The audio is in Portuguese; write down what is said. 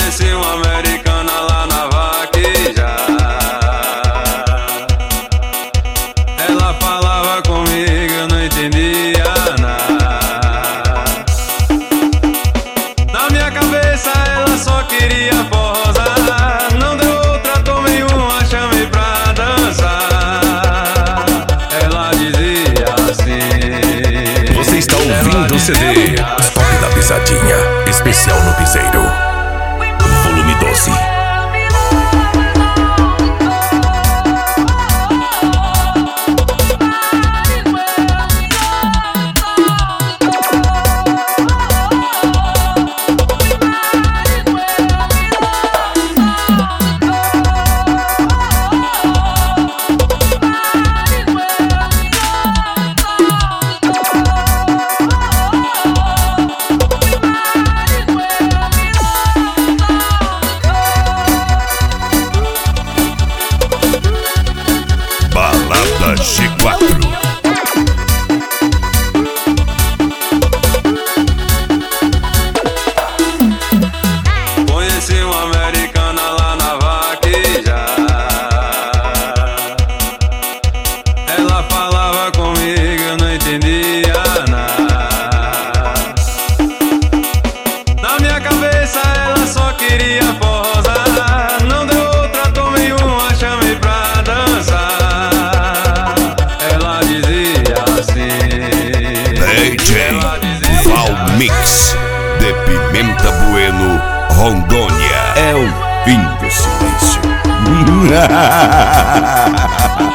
Conheci uma americana lá na vaquejada. Ela falava comigo, eu não entendia nada. Na minha cabeça ela só queria forrosar. Não deu outra, tomei uma, chamei pra dançar. Ela dizia assim. Você está ouvindo o CD Top da Pisadinha, especial no Piseiro, volume 12. Balada G4. Conheci uma americana lá na vaquejada. Ela falava comigo, eu não entendia nada. Na minha cabeça ela só queria forrosar. Não deu outra, tomei uma, chamei pra dançar. Ela dizia assim. DJ Valmix de Pimenta Bueno, Rondônia. É o fim do silêncio.